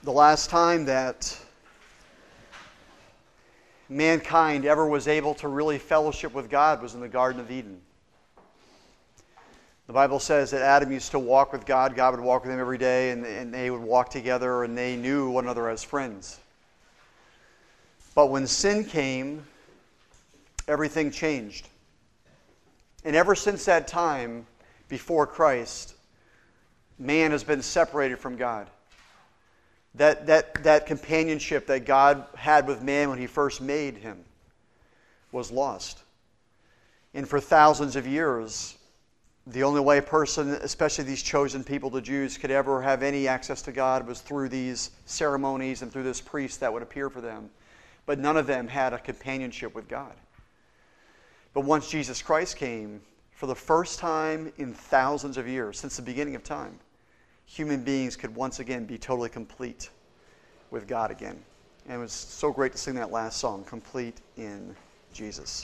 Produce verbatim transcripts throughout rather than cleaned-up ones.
the last time that mankind ever was able to really fellowship with God was in the Garden of Eden. The Bible says that Adam used to walk with God. God would walk with him every day, and, and they would walk together, and they knew one another as friends. But when sin came, everything changed. And ever since that time, before Christ, man has been separated from God. That, that, that companionship that God had with man when He first made him was lost. And for thousands of years, the only way a person, especially these chosen people, the Jews, could ever have any access to God was through these ceremonies and through this priest that would appear for them. But none of them had a companionship with God. But once Jesus Christ came, for the first time in thousands of years, since the beginning of time, human beings could once again be totally complete with God again. And it was so great to sing that last song, Complete in Jesus.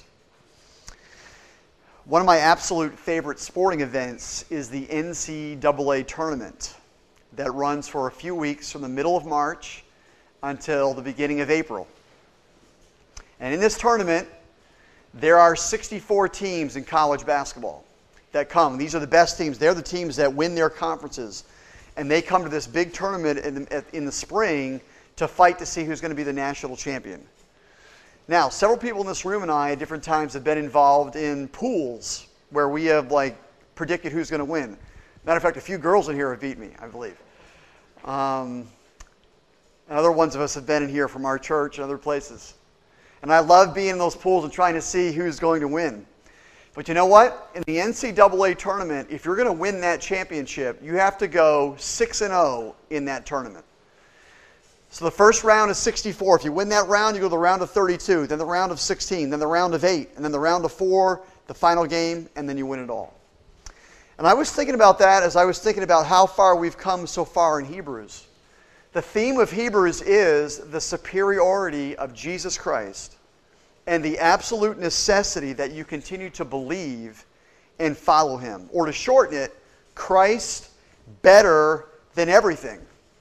One of my absolute favorite sporting events is the N C double A tournament that runs for a few weeks from the middle of March until the beginning of April. And in this tournament, there are sixty-four teams in college basketball that come. These are the best teams. They're the teams that win their conferences. And they come to this big tournament in the, in the spring to fight to see who's going to be the national champion. Now, several people in this room and I at different times have been involved in pools where we have like predicted who's going to win. Matter of fact, a few girls in here have beat me, I believe. Um, and other ones of us have been in here from our church and other places. And I love being in those pools and trying to see who's going to win. But you know what? In the N C double A tournament, if you're going to win that championship, you have to go six and oh in that tournament. So the first round is sixty-four. If you win that round, you go to the round of thirty-two, then the round of sixteen, then the round of eight, and then the round of four, the final game, and then you win it all. And I was thinking about that as I was thinking about how far we've come so far in Hebrews. The theme of Hebrews is the superiority of Jesus Christ and the absolute necessity that you continue to believe and follow Him. Or to shorten it, Christ better than everything.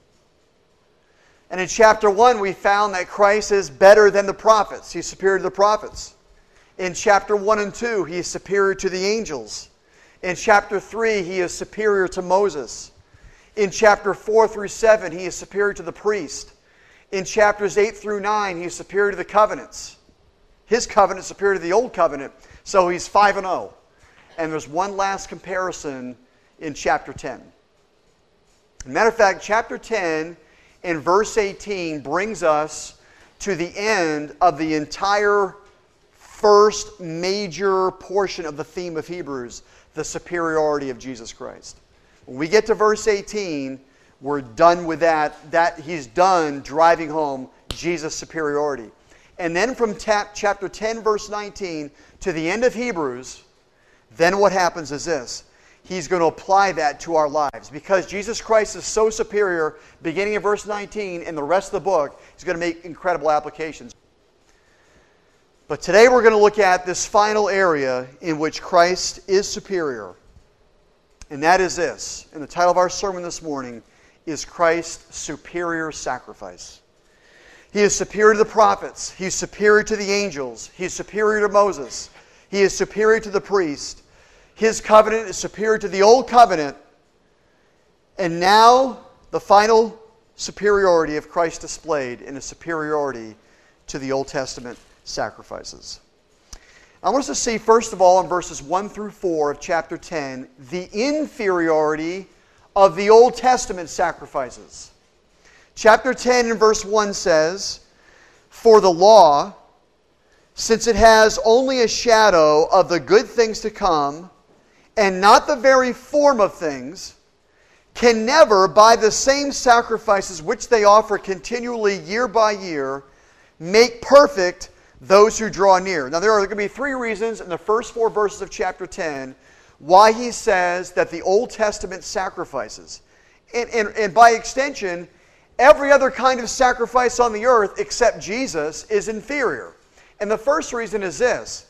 And in chapter one, we found that Christ is better than the prophets. He's superior to the prophets. In chapter one and two, He is superior to the angels. In chapter three, He is superior to Moses. In chapter four through seven, He is superior to the priest. In chapters eight through nine, He is superior to the covenants. His covenant is superior to the old covenant, so He's five and oh. And there's one last comparison in chapter ten. As a matter of fact, chapter ten in verse eighteen brings us to the end of the entire first major portion of the theme of Hebrews, the superiority of Jesus Christ. When we get to verse eighteen, we're done with that. That He's done driving home Jesus' superiority. And then from ta- chapter ten, verse nineteen, to the end of Hebrews, then what happens is this. He's going to apply that to our lives. Because Jesus Christ is so superior, beginning of verse nineteen and the rest of the book, He's going to make incredible applications. But today we're going to look at this final area in which Christ is superior. And that is this. And the title of our sermon this morning is Christ's superior sacrifice. He is superior to the prophets. He's superior to the angels. He's superior to Moses. He is superior to the priest. His covenant is superior to the old covenant. And now the final superiority of Christ displayed in His superiority to the Old Testament sacrifices. I want us to see, first of all, in verses one through four of chapter ten, the inferiority of the Old Testament sacrifices. Chapter ten and verse one says, "For the law, since it has only a shadow of the good things to come, and not the very form of things, can never, by the same sacrifices which they offer continually year by year, make perfect those who draw near." Now there are going to be three reasons in the first four verses of chapter ten why he says that the Old Testament sacrifices, and, and, and by extension, every other kind of sacrifice on the earth except Jesus is inferior. And the first reason is this: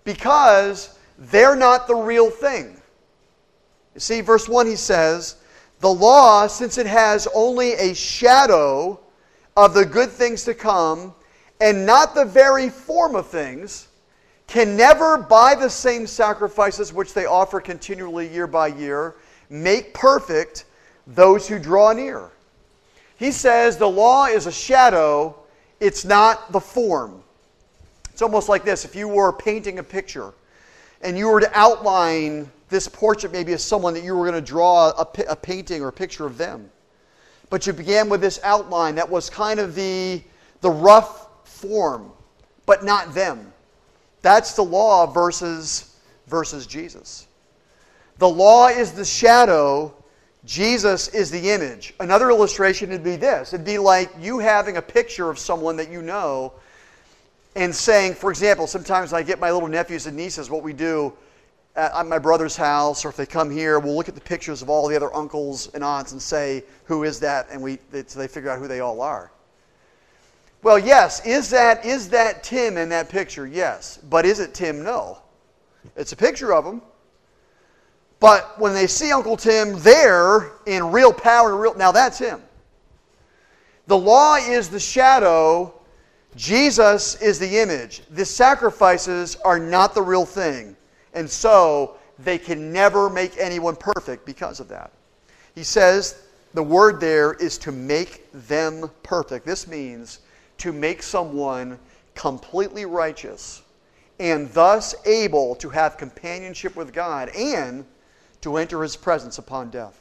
because they're not the real thing. You see, verse one he says, The law, since it has only a shadow of the good things to come and not the very form of things, can never, by the same sacrifices which they offer continually year by year, make perfect those who draw near. He says the law is a shadow, it's not the form. It's almost like this. If you were painting a picture and you were to outline this portrait maybe as someone that you were going to draw a, a painting or a picture of them, but you began with this outline that was kind of the, the rough form, but not them. That's the law versus, versus Jesus. The law is the shadow, Jesus is the image. Another illustration would be this. It'd be like you having a picture of someone that you know and saying, for example, sometimes I get my little nephews and nieces, what we do at my brother's house, or if they come here, we'll look at the pictures of all the other uncles and aunts and say, who is that? And we so they figure out who they all are. Well, yes, is that is that Tim in that picture? Yes. But is it Tim? No. It's a picture of him. But when they see Uncle Tim there in real power, real now that's him. The law is the shadow. Jesus is the image. The sacrifices are not the real thing. And so they can never make anyone perfect because of that. He says the word there is to make them perfect. This means to make someone completely righteous and thus able to have companionship with God and to enter His presence upon death.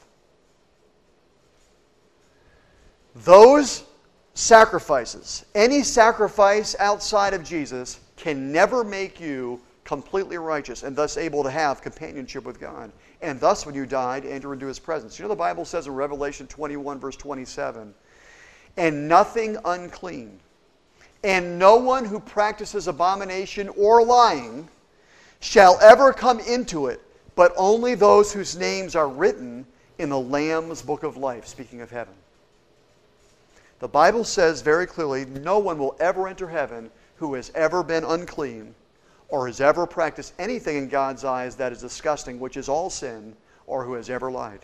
Those sacrifices, any sacrifice outside of Jesus, can never make you completely righteous and thus able to have companionship with God. And thus, when you died, enter into His presence. You know the Bible says in Revelation twenty-one, verse twenty-seven, and nothing unclean, and no one who practices abomination or lying shall ever come into it, but only those whose names are written in the Lamb's book of life, speaking of heaven. The Bible says very clearly, no one will ever enter heaven who has ever been unclean or has ever practiced anything in God's eyes that is disgusting, which is all sin, or who has ever lied.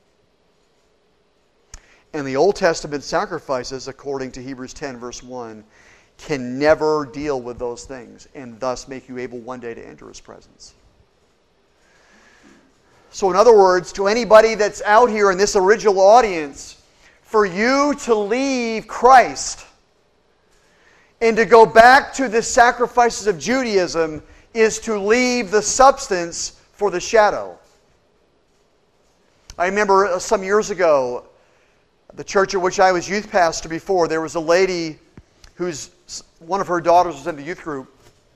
And the Old Testament sacrifices, according to Hebrews ten, verse one, can never deal with those things and thus make you able one day to enter His presence. So in other words, to anybody that's out here in this original audience, for you to leave Christ and to go back to the sacrifices of Judaism is to leave the substance for the shadow. I remember some years ago, the church at which I was youth pastor before, there was a lady whose one of her daughters was in the youth group.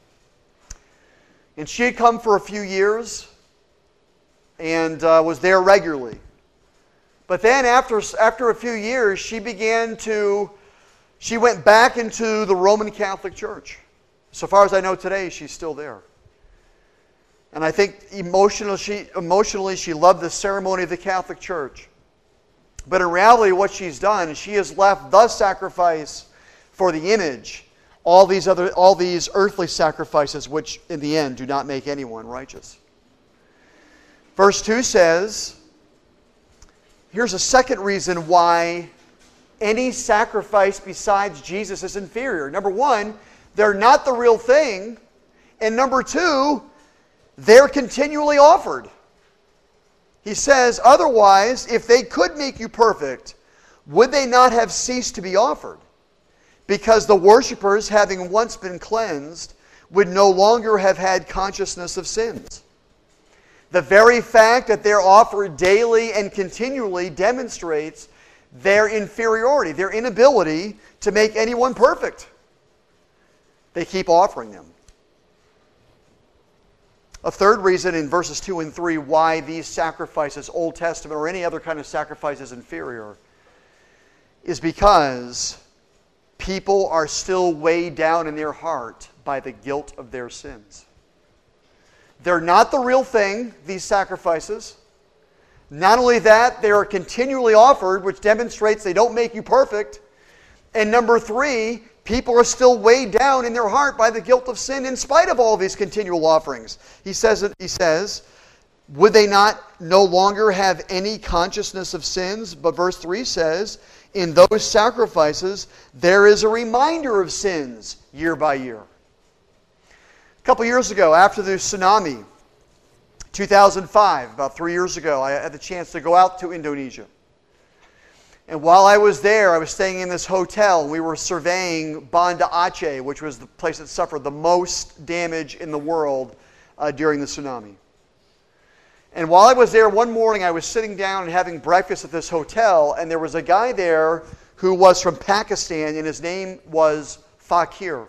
And she had come for a few years and uh, was there regularly. But then after, after a few years, she began to, she went back into the Roman Catholic Church. So far as I know today, she's still there. And I think emotionally she, emotionally she loved the ceremony of the Catholic Church. But in reality, what she's done, she has left the sacrifice for the image, all these other, all these earthly sacrifices, which in the end do not make anyone righteous. Verse two says, here's a second reason why any sacrifice besides Jesus is inferior. Number one, they're not the real thing. And number two, they're continually offered. He says, otherwise, if they could make you perfect, would they not have ceased to be offered? Because the worshipers, having once been cleansed, would no longer have had consciousness of sins. The very fact that they're offered daily and continually demonstrates their inferiority, their inability to make anyone perfect. They keep offering them. A third reason in verses two and three why these sacrifices, Old Testament or any other kind of sacrifice, is inferior is because people are still weighed down in their heart by the guilt of their sins. They're not the real thing, these sacrifices. Not only that, they are continually offered, which demonstrates they don't make you perfect. And number three, people are still weighed down in their heart by the guilt of sin in spite of all these continual offerings. He says, he says, would they not no longer have any consciousness of sins? But verse three says, in those sacrifices, there is a reminder of sins year by year. A couple years ago, after the tsunami, two thousand five, about three years ago, I had the chance to go out to Indonesia. And while I was there, I was staying in this hotel, and we were surveying Banda Aceh, which was the place that suffered the most damage in the world uh, during the tsunami. And while I was there one morning, I was sitting down and having breakfast at this hotel, and there was a guy there who was from Pakistan, and his name was Fakir.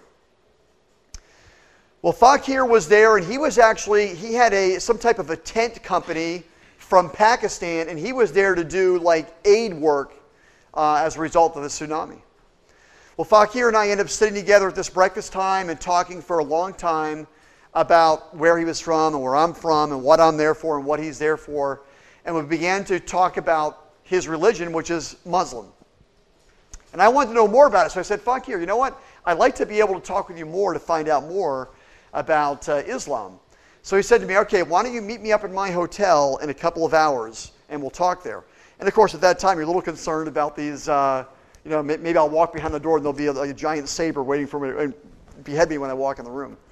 Well, Fakir was there, and he was actually, he had a some type of a tent company from Pakistan, and he was there to do like aid work uh, as a result of the tsunami. Well, Fakir and I ended up sitting together at this breakfast time and talking for a long time about where he was from and where I'm from and what I'm there for and what he's there for. And we began to talk about his religion, which is Muslim. And I wanted to know more about it, so I said, Fakir, you know what? I'd like to be able to talk with you more to find out more about uh, Islam. So he said to me, okay, why don't you meet me up at my hotel in a couple of hours and we'll talk there. And of course, at that time, you're a little concerned about these, uh, you know, maybe I'll walk behind the door and there'll be a, like a giant saber waiting for me and behead me when I walk in the room.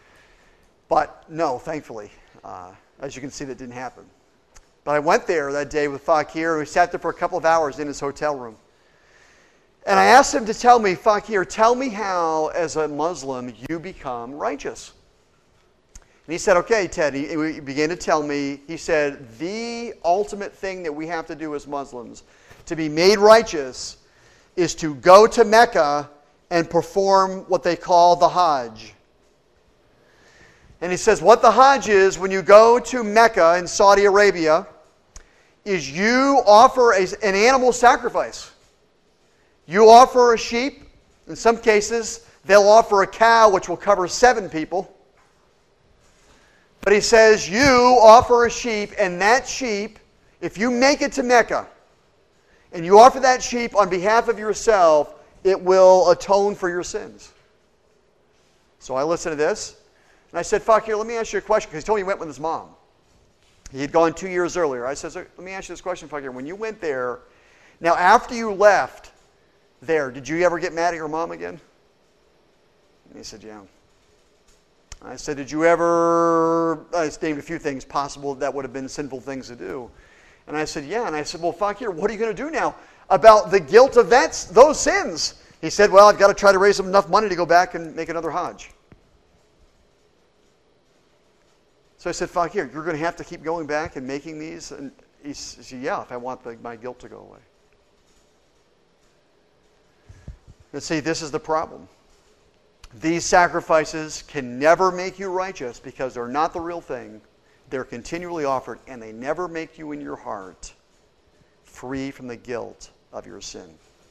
But no, thankfully, uh, as you can see, that didn't happen. But I went there that day with Fakir, and we sat there for a couple of hours in his hotel room. And I asked him to tell me, Fakir, tell me how, as a Muslim, you become righteous. And he said, okay, Ted. He, he began to tell me, he said, the ultimate thing that we have to do as Muslims to be made righteous is to go to Mecca and perform what they call the Hajj. And he says, what the Hajj is, when you go to Mecca in Saudi Arabia, is you offer a, an animal sacrifice. You offer a sheep. In some cases, they'll offer a cow, which will cover seven people. But he says, you offer a sheep, and that sheep, if you make it to Mecca, and you offer that sheep on behalf of yourself, it will atone for your sins. So I listened to this, and I said, Fakir, let me ask you a question, because he told me he went with his mom. He had gone two years earlier. I said, let me ask you this question, Fakir. When you went there, now after you left there, did you ever get mad at your mom again? And he said, yeah. I said, did you ever, I named a few things possible that would have been sinful things to do. And I said, yeah. And I said, well, Fakir, what are you going to do now about the guilt of that, those sins? He said, well, I've got to try to raise enough money to go back and make another Hajj. So I said, Fakir, you're going to have to keep going back and making these? And he said, yeah, if I want the, my guilt to go away. And see, this is the problem. These sacrifices can never make you righteous because they're not the real thing. They're continually offered, and they never make you in your heart free from the guilt of your sin.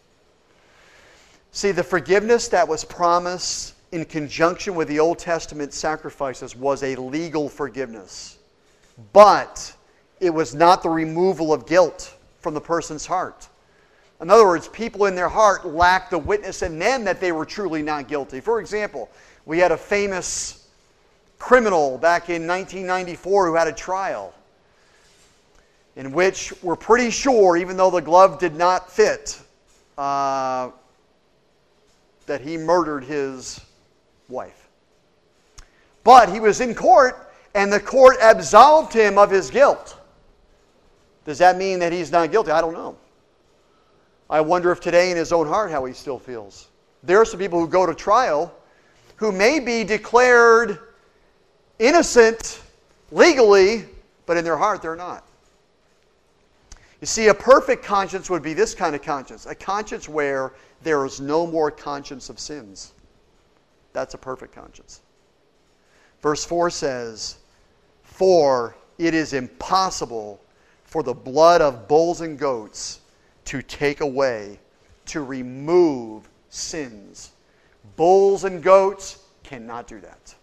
See, the forgiveness that was promised in conjunction with the Old Testament sacrifices was a legal forgiveness. But it was not the removal of guilt from the person's heart. In other words, people in their heart lacked the witness in them that they were truly not guilty. For example, we had a famous criminal back in nineteen ninety-four who had a trial in which we're pretty sure, even though the glove did not fit, uh, that he murdered his wife. But he was in court, and the court absolved him of his guilt. Does that mean that he's not guilty? I don't know. I wonder if today in his own heart how he still feels. There are some people who go to trial who may be declared innocent legally, but in their heart they're not. You see, a perfect conscience would be this kind of conscience, a conscience where there is no more conscience of sins. That's a perfect conscience. Verse four says, for it is impossible for the blood of bulls and goats to take away, to remove sins. Bulls and goats cannot do that.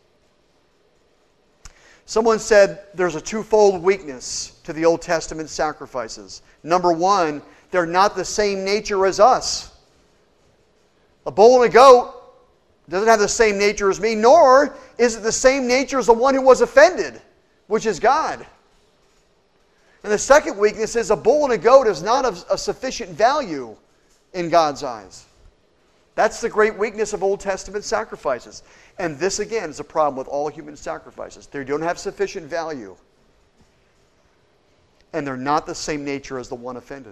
Someone said there's a twofold weakness to the Old Testament sacrifices. Number one, they're not the same nature as us. A bull and a goat doesn't have the same nature as me, nor is it the same nature as the one who was offended, which is God. And the second weakness is a bull and a goat is not of a sufficient value in God's eyes. That's the great weakness of Old Testament sacrifices. And this, again, is a problem with all human sacrifices. They don't have sufficient value. And they're not the same nature as the one offended.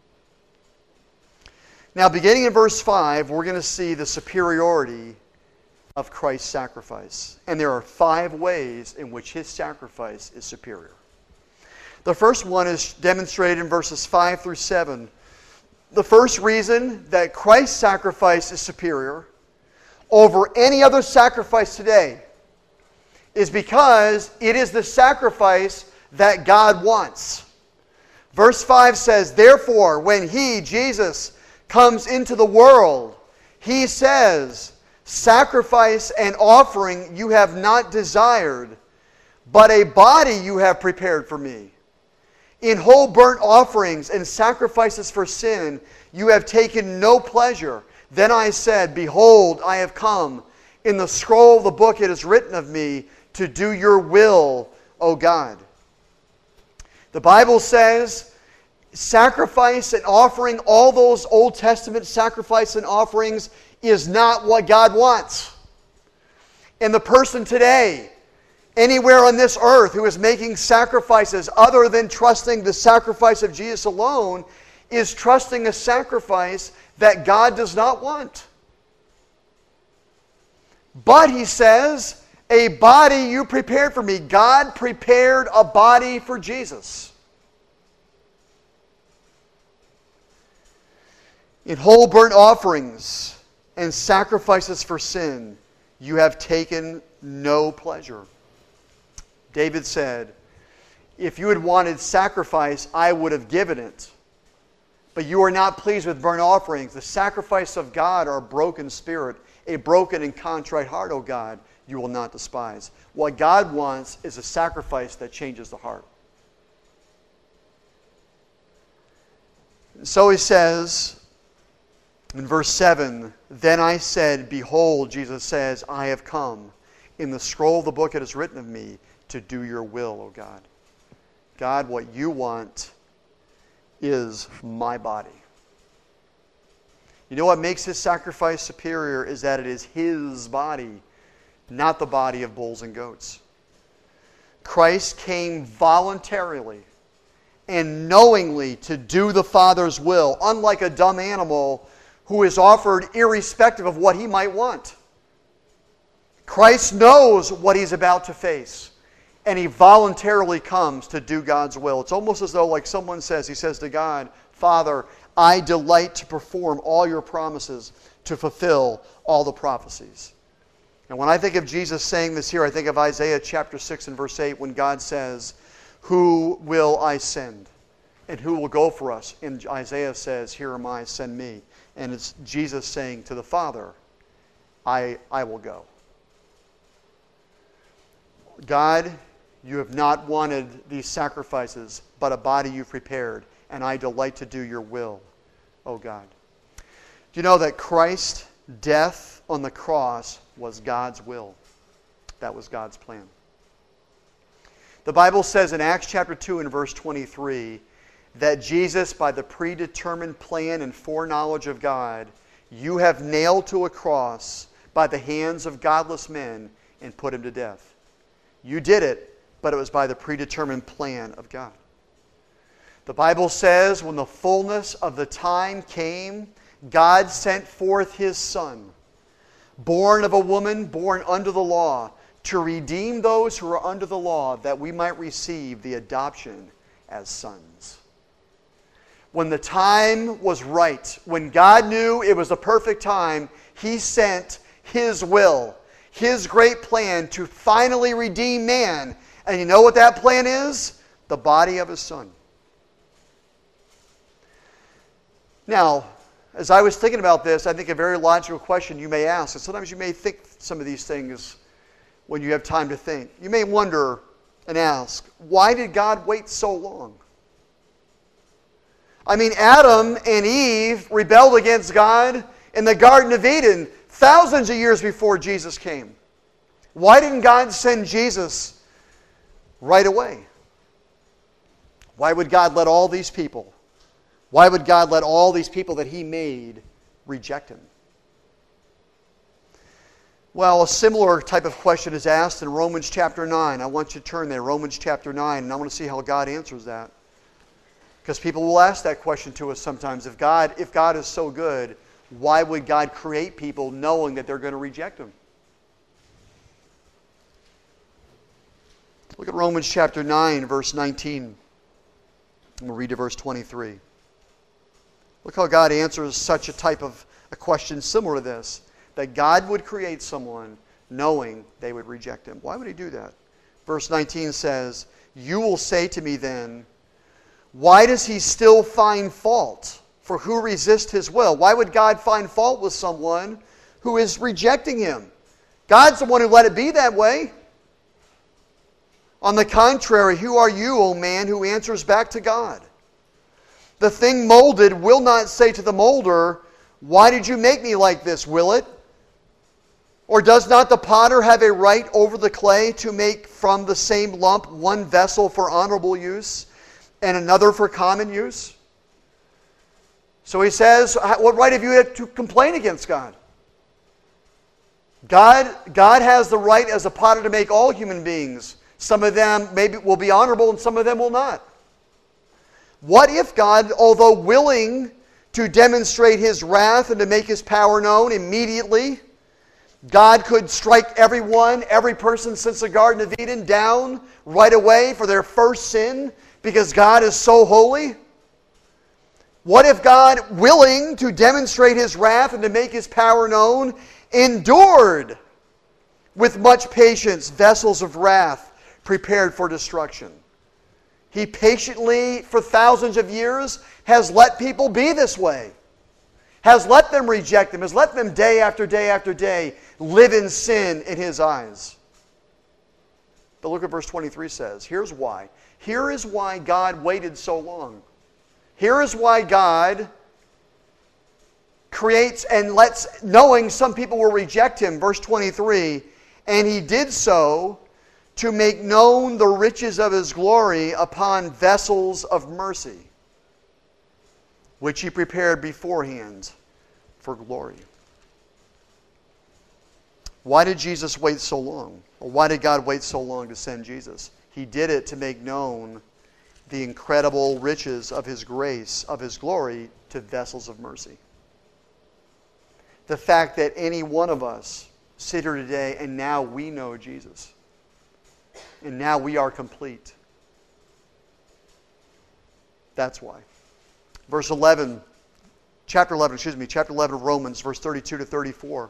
Now, beginning in verse five, we're going to see the superiority of Christ's sacrifice. And there are five ways in which His sacrifice is superior. The first one is demonstrated in verses five through seven. The first reason that Christ's sacrifice is superior over any other sacrifice today is because it is the sacrifice that God wants. Verse five says, "Therefore, when He, Jesus, comes into the world, He says, 'Sacrifice and offering you have not desired, but a body you have prepared for me. In whole burnt offerings and sacrifices for sin you have taken no pleasure. Then I said, Behold, I have come. In the scroll of the book it is written of me, to do your will, O God.'" The Bible says sacrifice and offering, all those Old Testament sacrifice and offerings, is not what God wants. And the person today, anywhere on this earth, who is making sacrifices other than trusting the sacrifice of Jesus alone, is trusting a sacrifice that God does not want. But He says, "A body you prepared for me." God prepared a body for Jesus. "In whole burnt offerings and sacrifices for sin, you have taken no pleasure." David said, "If you had wanted sacrifice, I would have given it. But you are not pleased with burnt offerings. The sacrifice of God are a broken spirit, a broken and contrite heart, O God, you will not despise." What God wants is a sacrifice that changes the heart. So He says, in verse seven, "Then I said, Behold," Jesus says, "I have come. In the scroll of the book it is written of me, to do your will, O God." God, what you want is my body. You know what makes His sacrifice superior is that it is His body, not the body of bulls and goats. Christ came voluntarily and knowingly to do the Father's will, unlike a dumb animal who is offered irrespective of what he might want. Christ knows what He's about to face, and He voluntarily comes to do God's will. It's almost as though, like someone says, he says to God, "Father, I delight to perform all your promises, to fulfill all the prophecies." And when I think of Jesus saying this here, I think of Isaiah chapter six and verse eight, when God says, "Who will I send? And who will go for us?" And Isaiah says, "Here am I, send me." And it's Jesus saying to the Father, I, I will go. God, you have not wanted these sacrifices, but a body you've prepared, and I delight to do your will, O God. Do you know that Christ's death on the cross was God's will? That was God's plan. The Bible says in Acts chapter two and verse twenty-three that Jesus, by the predetermined plan and foreknowledge of God, you have nailed to a cross by the hands of godless men and put Him to death. You did it, but it was by the predetermined plan of God. The Bible says when the fullness of the time came, God sent forth His Son, born of a woman, born under the law, to redeem those who are under the law, that we might receive the adoption as sons. When the time was right, when God knew it was the perfect time, He sent His will, His great plan to finally redeem man. And you know what that plan is? The body of His Son. Now, as I was thinking about this, I think a very logical question you may ask, and sometimes you may think some of these things when you have time to think. You may wonder and ask, why did God wait so long? I mean, Adam and Eve rebelled against God in the Garden of Eden thousands of years before Jesus came. Why didn't God send Jesus right away? Why would God let all these people, why would God let all these people that He made reject Him? Well, a similar type of question is asked in Romans chapter nine. I want you to turn there, Romans chapter nine, and I want to see how God answers that. Because people will ask that question to us sometimes. If God, if God is so good, why would God create people knowing that they're going to reject Him? Look at Romans chapter nine, verse nineteen. And we'll read to verse twenty-three. Look how God answers such a type of a question similar to this. That God would create someone knowing they would reject Him. Why would He do that? Verse nineteen says, "You will say to me then, why does He still find fault? For who resists His will?" Why would God find fault with someone who is rejecting Him? God's the one who let it be that way. On the contrary, who are you, O man, who answers back to God? The thing molded will not say to the molder, "Why did you make me like this?" Will it? Or does not the potter have a right over the clay to make from the same lump one vessel for honorable use and another for common use? So he says, what right have you to complain against God? God, God has the right as a potter to make all human beings. Some of them maybe will be honorable and some of them will not. What if God, although willing to demonstrate His wrath and to make His power known immediately, God could strike everyone, every person since the Garden of Eden down right away for their first sin because God is so holy? What if God, willing to demonstrate His wrath and to make His power known, endured with much patience vessels of wrath prepared for destruction? He patiently, for thousands of years, has let people be this way. Has let them reject Him, has let them day after day after day live in sin in His eyes. But look at verse twenty-three says. Here's why. Here is why God waited so long. Here is why God creates and lets, knowing some people will reject Him. Verse twenty-three, and He did so to make known the riches of His glory upon vessels of mercy, which He prepared beforehand for glory. Why did Jesus wait so long? Or why did God wait so long to send Jesus? He did it to make known the incredible riches of His grace, of His glory, to vessels of mercy. The fact that any one of us sit here today and now we know Jesus. And now we are complete. That's why. Verse eleven, chapter eleven, excuse me, chapter eleven of Romans, verse thirty-two to thirty-four.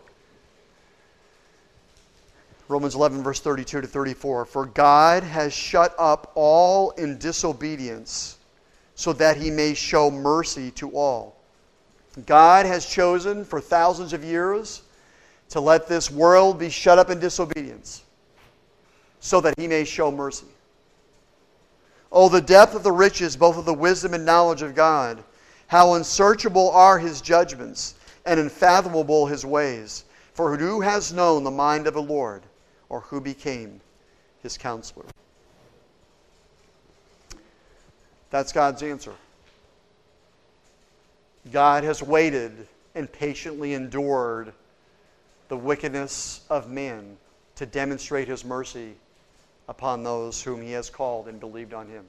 Romans eleven, verse thirty-two to thirty-four. For God has shut up all in disobedience, so that He may show mercy to all. God has chosen for thousands of years to let this world be shut up in disobedience, so that He may show mercy. Oh, the depth of the riches, both of the wisdom and knowledge of God. How unsearchable are His judgments, and unfathomable His ways. For who has known the mind of the Lord, or who became His counselor? That's God's answer. God has waited and patiently endured the wickedness of man to demonstrate His mercy upon those whom He has called and believed on Him.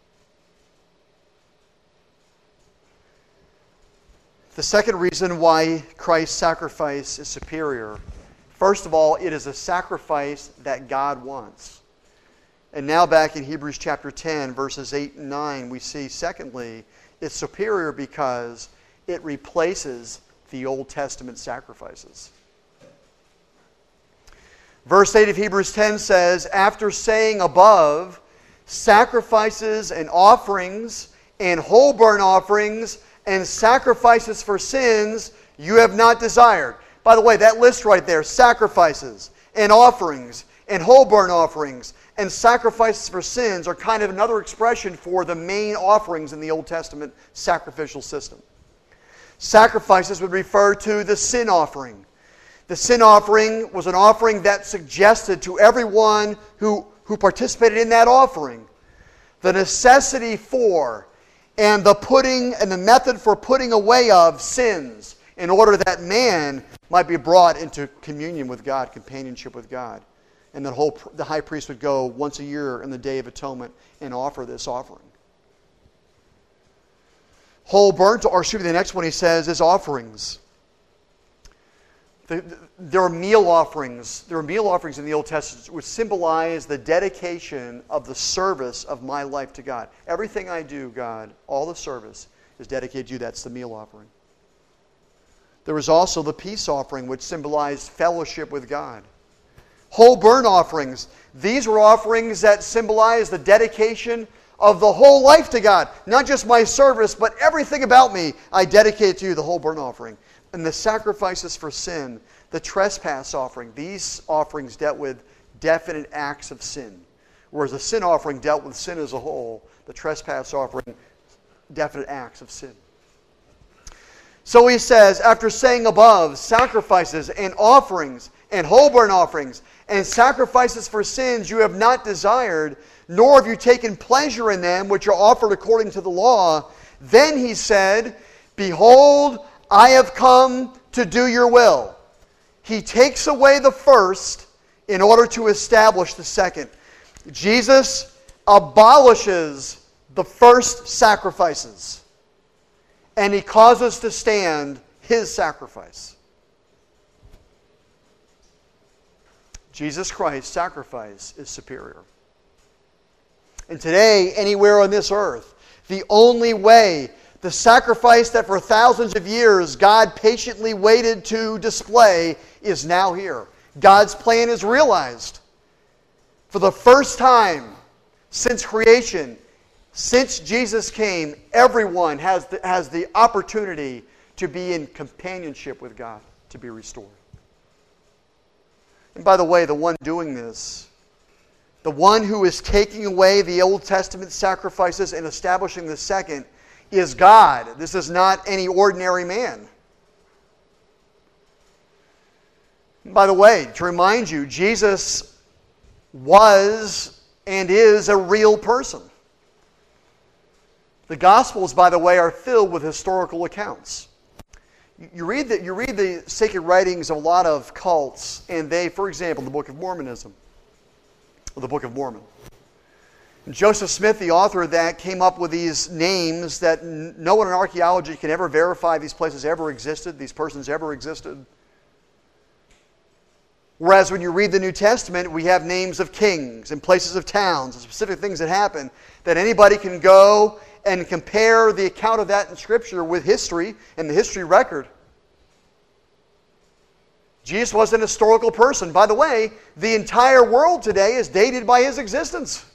The second reason why Christ's sacrifice is superior, first of all, it is a sacrifice that God wants. And now back in Hebrews chapter ten, verses eight and nine, we see, secondly, it's superior because it replaces the Old Testament sacrifices. Verse eight of Hebrews ten says, after saying above, sacrifices and offerings and whole burnt offerings and sacrifices for sins you have not desired. By the way, that list right there, sacrifices and offerings and whole burnt offerings and sacrifices for sins, are kind of another expression for the main offerings in the Old Testament sacrificial system. Sacrifices would refer to the sin offering. The sin offering was an offering that suggested to everyone who, who participated in that offering the necessity for, and the putting and the method for putting away of sins, in order that man might be brought into communion with God, companionship with God. And the whole the high priest would go once a year in the Day of Atonement and offer this offering. Whole burnt, or excuse me, the next one he says is offerings. The, the, there are meal offerings. There are meal offerings in the Old Testament which symbolize the dedication of the service of my life to God. Everything I do, God, all the service is dedicated to you. That's the meal offering. There was also the peace offering, which symbolized fellowship with God. Whole burnt offerings. These were offerings that symbolized the dedication of the whole life to God. Not just my service, but everything about me, I dedicate to you, the whole burnt offering. And the sacrifices for sin, the trespass offering. These offerings dealt with definite acts of sin. Whereas the sin offering dealt with sin as a whole. The trespass offering, definite acts of sin. So he says, after saying above, sacrifices and offerings and whole burnt offerings and sacrifices for sins you have not desired, nor have you taken pleasure in them, which are offered according to the law. Then he said, behold, I have come to do your will. He takes away the first in order to establish the second. Jesus abolishes the first sacrifices, and he causes to stand his sacrifice. Jesus Christ's sacrifice is superior. And today, anywhere on this earth, the only way, the sacrifice that for thousands of years God patiently waited to display is now here. God's plan is realized. For the first time since creation, since Jesus came, everyone has the, has the opportunity to be in companionship with God, to be restored. And by the way, the one doing this, the one who is taking away the Old Testament sacrifices and establishing the second, is God. This is not any ordinary man. And by the way, to remind you, Jesus was and is a real person. The Gospels, by the way, are filled with historical accounts. You read the, you read the sacred writings of a lot of cults, and they, for example, the Book of Mormonism, or the Book of Mormon. And Joseph Smith, the author of that, came up with these names that no one in archaeology can ever verify these places ever existed, these persons ever existed. Whereas when you read the New Testament, we have names of kings and places of towns and specific things that happen that anybody can go and compare the account of that in Scripture with history and the history record. Jesus was an historical person. By the way, the entire world today is dated by his existence.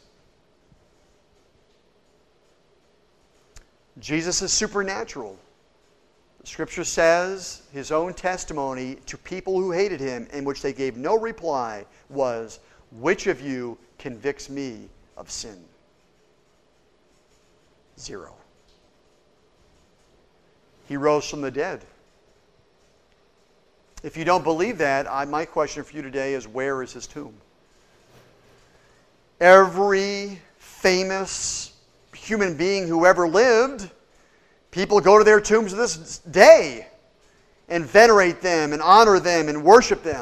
Jesus is supernatural. The Scripture says his own testimony to people who hated him, in which they gave no reply, was, which of you convicts me of sin? Zero. He rose from the dead. If you don't believe that, I, my question for you today is, where is his tomb? Every famous human being who ever lived, people go to their tombs to this day and venerate them and honor them and worship them.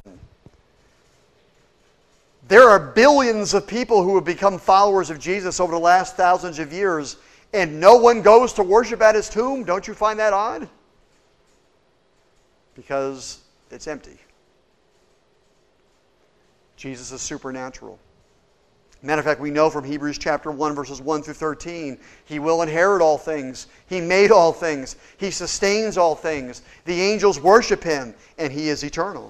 There are billions of people who have become followers of Jesus over the last thousands of years, and no one goes to worship at his tomb. Don't you find that odd? Because it's empty. Jesus is supernatural. Matter of fact, we know from Hebrews chapter one, verses one through thirteen, he will inherit all things. He made all things. He sustains all things. The angels worship him, and he is eternal.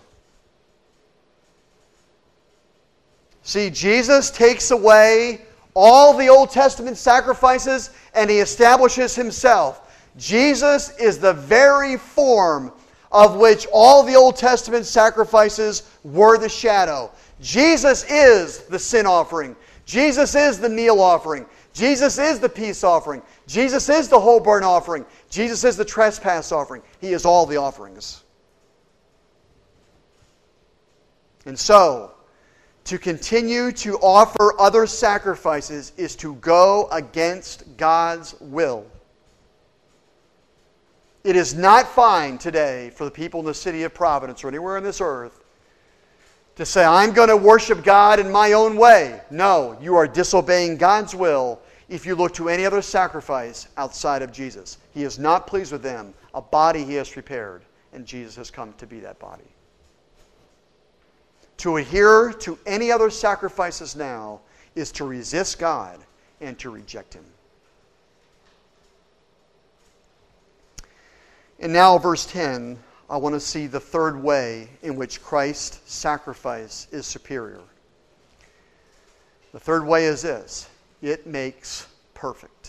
See, Jesus takes away all the Old Testament sacrifices, and he establishes himself. Jesus is the very form of which all the Old Testament sacrifices were the shadow. Jesus is the sin offering. Jesus is the meal offering. Jesus is the peace offering. Jesus is the whole burnt offering. Jesus is the trespass offering. He is all the offerings. And so, To continue to offer other sacrifices is to go against God's will. It is not fine today for the people in the city of Providence or anywhere on this earth to say, I'm going to worship God in my own way. No, you are disobeying God's will if you look to any other sacrifice outside of Jesus. He is not pleased with them. A body He has prepared, and Jesus has come to be that body. To adhere to any other sacrifices now is to resist God and to reject Him. And now, verse ten, I want to see the third way in which Christ's sacrifice is superior. The third way is this: it makes perfect.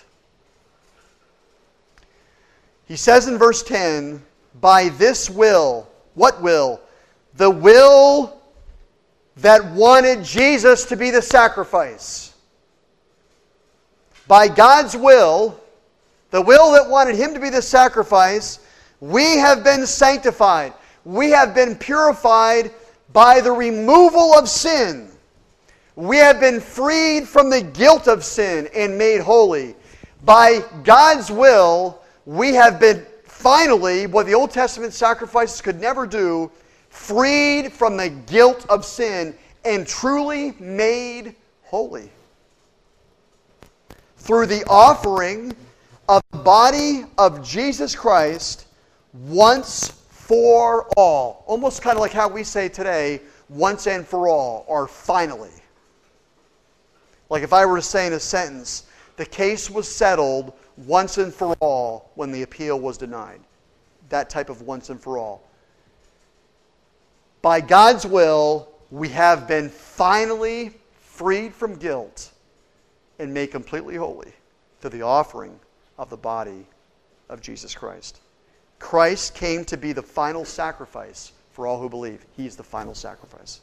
He says in verse ten, by this will, what will? The will that wanted Jesus to be the sacrifice. By God's will, the will that wanted Him to be the sacrifice, we have been sanctified. We have been purified by the removal of sin. We have been freed from the guilt of sin and made holy. By God's will, we have been finally, what the Old Testament sacrifices could never do, freed from the guilt of sin and truly made holy. Through the offering of the body of Jesus Christ once for all. Almost kind of like how we say today, once and for all, or finally. Like if I were to say in a sentence, the case was settled once and for all when the appeal was denied. That type of once and for all. By God's will, we have been finally freed from guilt and made completely holy through the offering of the body of Jesus Christ. Christ came to be the final sacrifice for all who believe. He is the final sacrifice.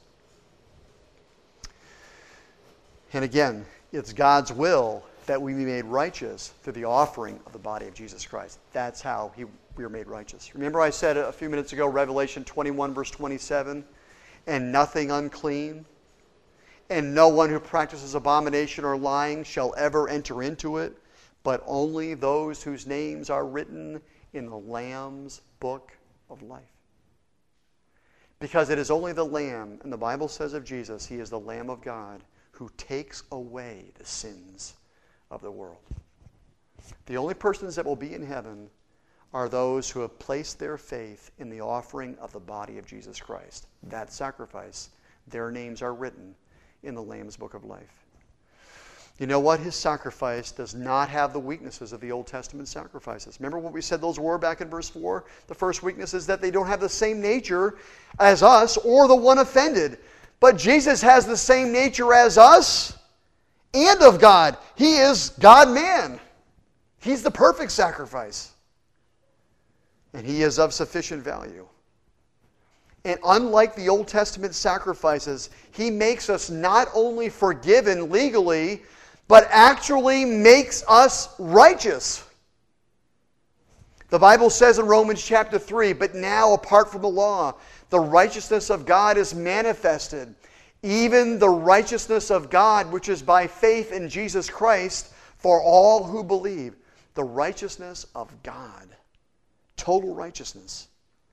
And again, it's God's will that we be made righteous through the offering of the body of Jesus Christ. That's how he, we are made righteous. Remember I said a few minutes ago, Revelation twenty-one, verse twenty-seven, and nothing unclean, and no one who practices abomination or lying shall ever enter into it, but only those whose names are written in the Lamb's book of life. Because it is only the Lamb, and the Bible says of Jesus, He is the Lamb of God who takes away the sins of the world. The only persons that will be in heaven are those who have placed their faith in the offering of the body of Jesus Christ. That sacrifice, their names are written in the Lamb's book of life. You know what? His sacrifice does not have the weaknesses of the Old Testament sacrifices. Remember what we said those were back in verse four? The first weakness is that they don't have the same nature as us or the one offended. But Jesus has the same nature as us and of God. He is God-man. He's the perfect sacrifice. And He is of sufficient value. And unlike the Old Testament sacrifices, He makes us not only forgiven legally, but actually makes us righteous. The Bible says in Romans chapter three, but now apart from the law, the righteousness of God is manifested, even the righteousness of God which is by faith in Jesus Christ for all who believe. The righteousness of God. Total righteousness.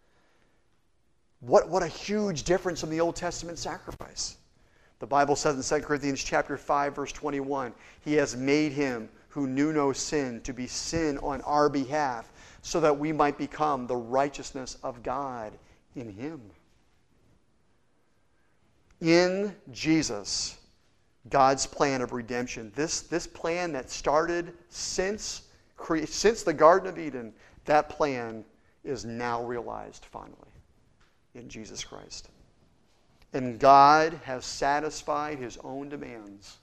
What, what a huge difference from the Old Testament sacrifice. The Bible says in Second Corinthians chapter five, verse twenty-one, He has made Him who knew no sin to be sin on our behalf, so that we might become the righteousness of God in Him. In Jesus, God's plan of redemption, this, this plan that started since, since the Garden of Eden, that plan is now realized finally in Jesus Christ. And God has satisfied His own demands.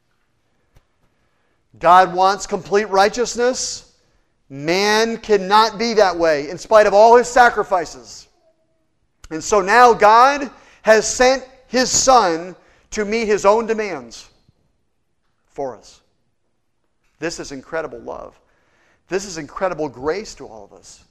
God wants complete righteousness. Man cannot be that way in spite of all His sacrifices. And so now God has sent His Son to meet His own demands for us. This is incredible love. This is incredible grace to all of us.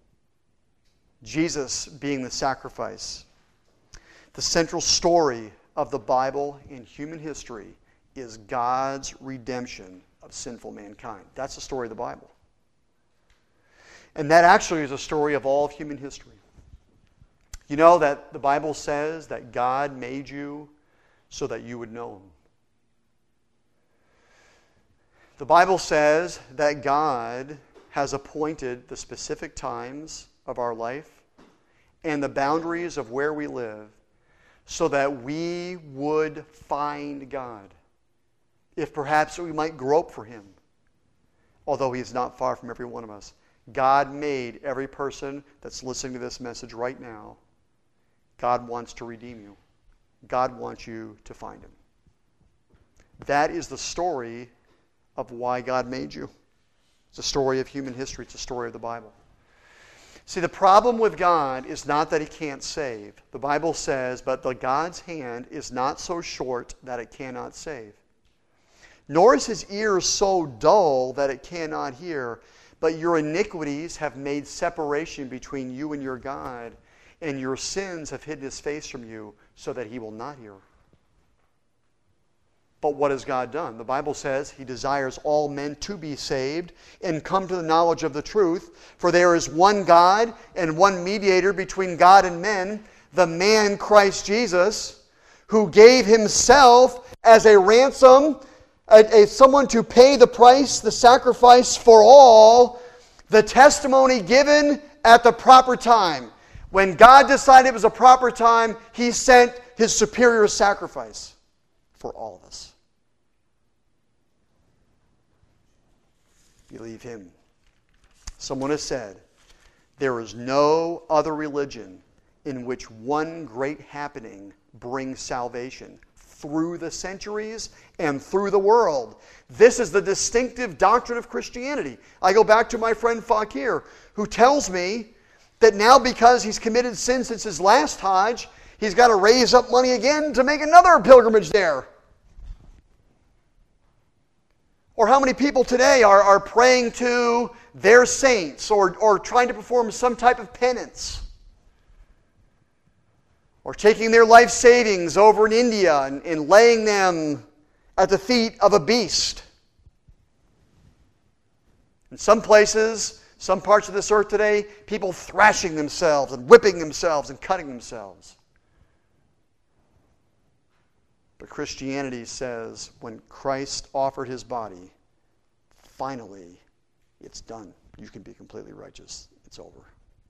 Jesus being the sacrifice. The central story of the Bible in human history is God's redemption of sinful mankind. That's the story of the Bible. And that actually is a story of all of human history. You know that the Bible says that God made you so that you would know Him. The Bible says that God has appointed the specific times of our life and the boundaries of where we live so that we would find God, if perhaps we might grope for Him, although He is not far from every one of us. God made every person that's listening to this message right now. God wants to redeem you. God wants you to find Him. That is the story of why God made you. It's a story of human history. It's a story of the Bible. See, the problem with God is not that He can't save. The Bible says, but the God's hand is not so short that it cannot save. Nor is His ear so dull that it cannot hear. But your iniquities have made separation between you and your God, and your sins have hidden His face from you so that He will not hear. But what has God done? The Bible says He desires all men to be saved and come to the knowledge of the truth. For there is one God and one mediator between God and men, the man Christ Jesus, who gave Himself as a ransom, a, a, someone to pay the price, the sacrifice for all, the testimony given at the proper time. When God decided it was a proper time, He sent His superior sacrifice for all of us. Believe Him. Someone has said, there is no other religion in which one great happening brings salvation through the centuries and through the world. This is the distinctive doctrine of Christianity. I go back to my friend Fakir, who tells me that now because he's committed sin since his last Hajj, he's got to raise up money again to make another pilgrimage there. Or how many people today are, are praying to their saints or, or trying to perform some type of penance. Or taking their life savings over in India and, and laying them at the feet of a beast. In some places, some parts of this earth today, people thrashing themselves and whipping themselves and cutting themselves. But Christianity says when Christ offered His body, finally, it's done. You can be completely righteous. It's over.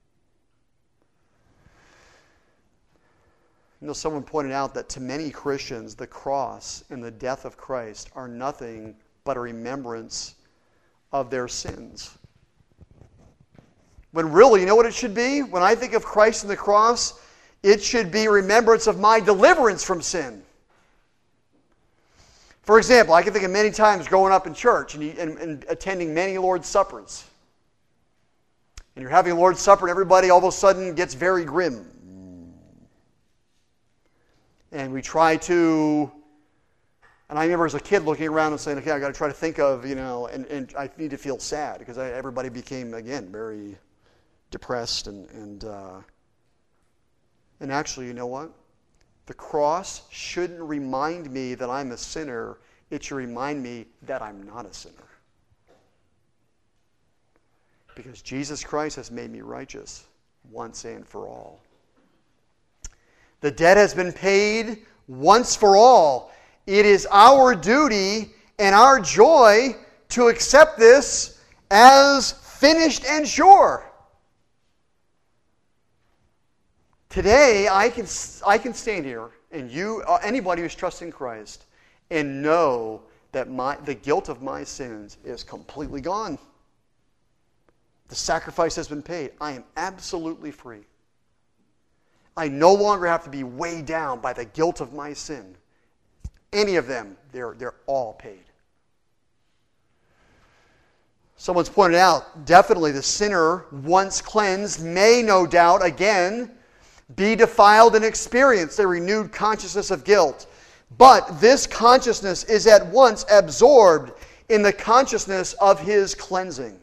You know, someone pointed out that to many Christians, the cross and the death of Christ are nothing but a remembrance of their sins. When really, you know what it should be? When I think of Christ and the cross, it should be remembrance of my deliverance from sin. For example, I can think of many times growing up in church and, you, and, and attending many Lord's Suppers. And you're having a Lord's Supper and everybody all of a sudden gets very grim. And we try to, and I remember as a kid looking around and saying, okay, I've got to try to think of, you know, and, and I need to feel sad because I, everybody became, again, very depressed. And, and, uh, and actually, you know what? The cross shouldn't remind me that I'm a sinner. It should remind me that I'm not a sinner. Because Jesus Christ has made me righteous once and for all. The debt has been paid once for all. It is our duty and our joy to accept this as finished and sure. Today, I can I can stand here, and you, anybody who's trusting Christ, and know that my the guilt of my sins is completely gone. The sacrifice has been paid. I am absolutely free. I no longer have to be weighed down by the guilt of my sin. Any of them, they're, they're all paid. Someone's pointed out, definitely the sinner, once cleansed, may no doubt again be defiled and experience a renewed consciousness of guilt. But this consciousness is at once absorbed in the consciousness of his cleansing.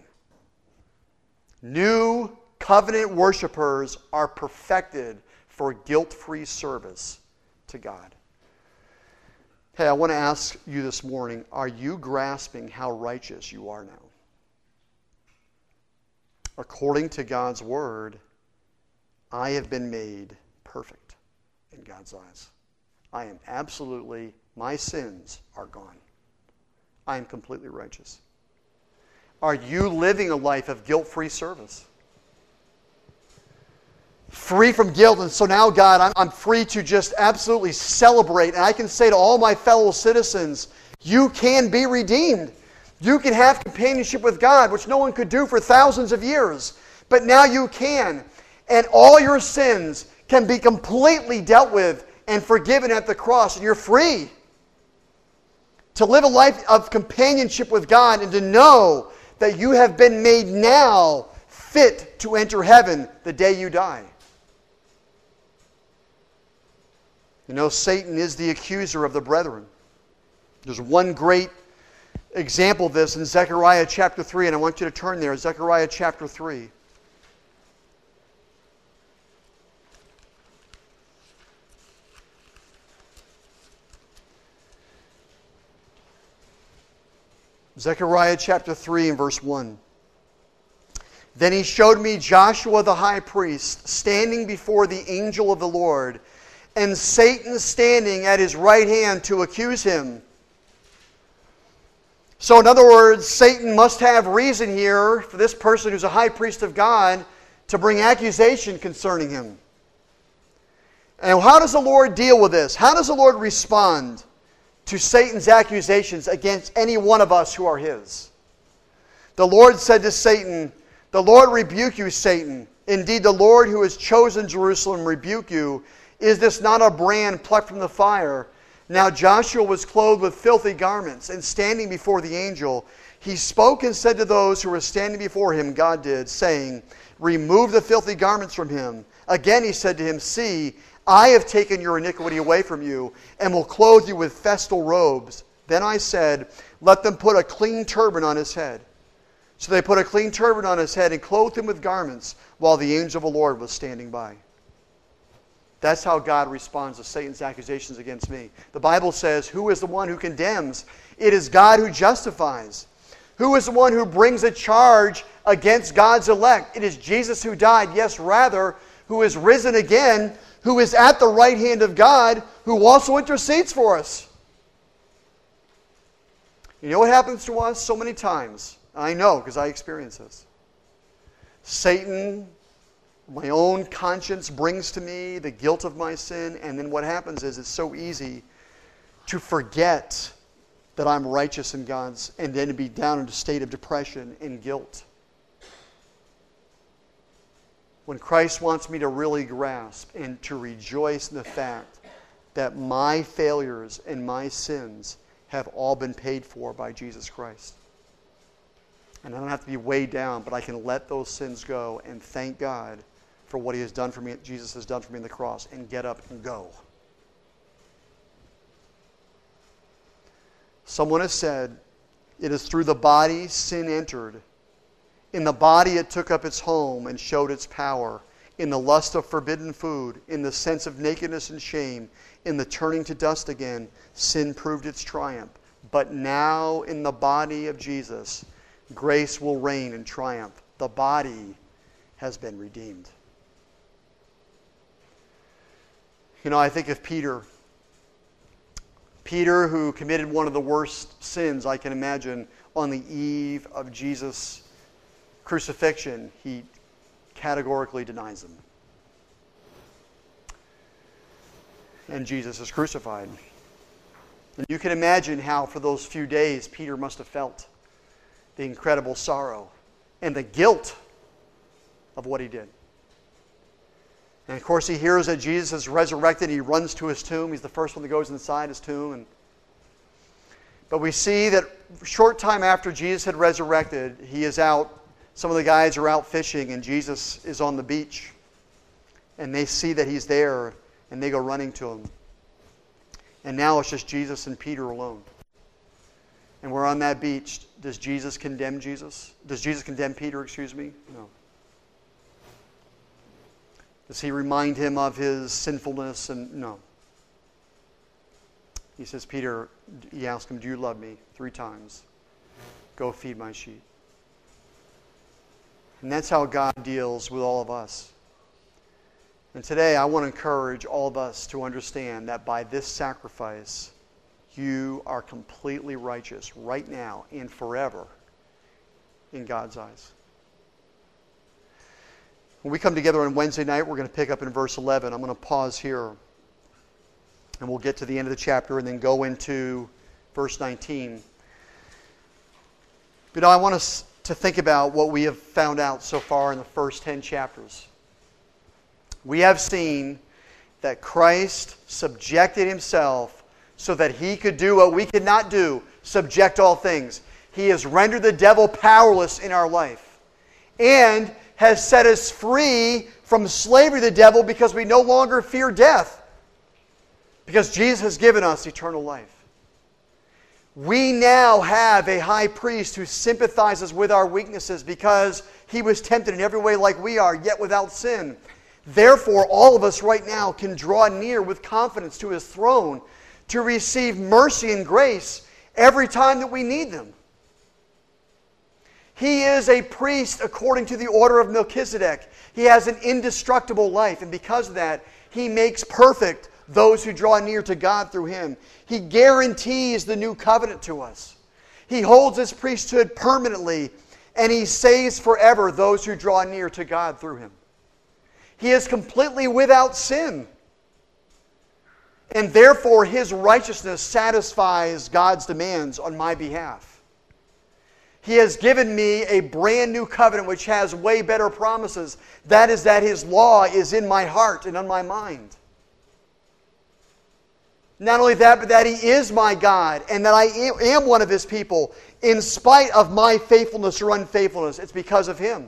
New covenant worshipers are perfected for guilt-free service to God. Hey, I want to ask you this morning, are you grasping how righteous you are now? According to God's word, I have been made perfect in God's eyes. I am absolutely, my sins are gone. I am completely righteous. Are you living a life of guilt-free service? Free from guilt, and so now, God, I'm, I'm free to just absolutely celebrate, and I can say to all my fellow citizens, you can be redeemed. You can have companionship with God, which no one could do for thousands of years. But now you can. And all your sins can be completely dealt with and forgiven at the cross. And you're free to live a life of companionship with God and to know that you have been made now fit to enter heaven the day you die. You know, Satan is the accuser of the brethren. There's one great example of this in Zechariah chapter three, and I want you to turn there, Zechariah chapter three. Zechariah chapter three and verse one. Then he showed me Joshua the high priest standing before the angel of the Lord, and Satan standing at his right hand to accuse him. So in other words, Satan must have reason here for this person who's a high priest of God to bring accusation concerning him. And how does the Lord deal with this? How does the Lord respond to Satan's accusations against any one of us who are his? The Lord said to Satan, "The Lord rebuke you, Satan. Indeed, the Lord who has chosen Jerusalem rebuke you. Is this not a brand plucked from the fire?" Now Joshua was clothed with filthy garments, and standing before the angel, he spoke and said to those who were standing before him, God did, saying, "Remove the filthy garments from him." Again he said to him, "See, I have taken your iniquity away from you, and will clothe you with festal robes." Then I said, "Let them put a clean turban on his head." So they put a clean turban on his head and clothed him with garments, while the angel of the Lord was standing by. That's how God responds to Satan's accusations against me. The Bible says, who is the one who condemns? It is God who justifies. Who is the one who brings a charge against God's elect? It is Jesus who died, yes, rather, who is risen again, who is at the right hand of God, who also intercedes for us. You know what happens to us so many times? I know, because I experience this. Satan, my own conscience brings to me the guilt of my sin, and then what happens is it's so easy to forget that I'm righteous in God's, and then to be down in a state of depression and guilt. When Christ wants me to really grasp and to rejoice in the fact that my failures and my sins have all been paid for by Jesus Christ. And I don't have to be weighed down, but I can let those sins go and thank God for what He has done for me, Jesus has done for me on the cross, and get up and go. Someone has said, it is through the body sin entered. In the body it took up its home and showed its power. In the lust of forbidden food, in the sense of nakedness and shame, in the turning to dust again, sin proved its triumph. But now in the body of Jesus, grace will reign and triumph. The body has been redeemed. You know, I think of Peter. Peter, who committed one of the worst sins I can imagine on the eve of Jesus' crucifixion, he categorically denies him. And Jesus is crucified. And you can imagine how for those few days Peter must have felt the incredible sorrow and the guilt of what he did. And of course he hears that Jesus is resurrected. He runs to his tomb. He's the first one that goes inside his tomb. And, but we see that a short time after Jesus had resurrected, he is out. Some of the guys are out fishing, and Jesus is on the beach. And they see that he's there, and they go running to him. And now it's just Jesus and Peter alone. And we're on that beach. Does Jesus condemn Jesus? Does Jesus condemn Peter, excuse me? No. Does he remind him of his sinfulness? And no. He says, Peter, he asked him, do you love me? Three times. Go feed my sheep. And that's how God deals with all of us. And today I want to encourage all of us to understand that by this sacrifice, you are completely righteous right now and forever in God's eyes. When we come together on Wednesday night, we're going to pick up in verse eleven. I'm going to pause here. And we'll get to the end of the chapter and then go into verse nineteen. But now I want us to think about what we have found out so far in the first ten chapters. We have seen that Christ subjected himself so that he could do what we could not do, subject all things. He has rendered the devil powerless in our life and has set us free from slavery to the devil because we no longer fear death. Because Jesus has given us eternal life. We now have a high priest who sympathizes with our weaknesses because he was tempted in every way like we are, yet without sin. Therefore, all of us right now can draw near with confidence to his throne to receive mercy and grace every time that we need them. He is a priest according to the order of Melchizedek. He has an indestructible life, and because of that, he makes perfect those who draw near to God through him. He guarantees the new covenant to us. He holds his priesthood permanently, and he saves forever those who draw near to God through him. He is completely without sin. And therefore, his righteousness satisfies God's demands on my behalf. He has given me a brand new covenant which has way better promises. That is that his law is in my heart and on my mind. Not only that, but that he is my God and that I am one of his people in spite of my faithfulness or unfaithfulness. It's because of him.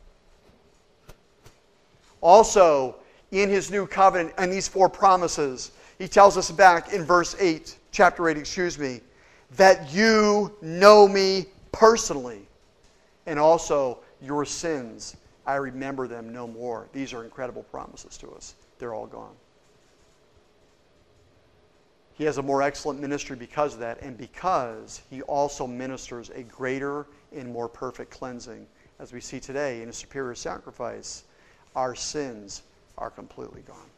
Also, in his new covenant and these four promises, he tells us back in verse eight, chapter eight, excuse me, that you know me personally, and also your sins, I remember them no more. These are incredible promises to us. They're all gone. He has a more excellent ministry because of that, and because he also ministers a greater and more perfect cleansing. As we see today in a superior sacrifice, our sins are completely gone.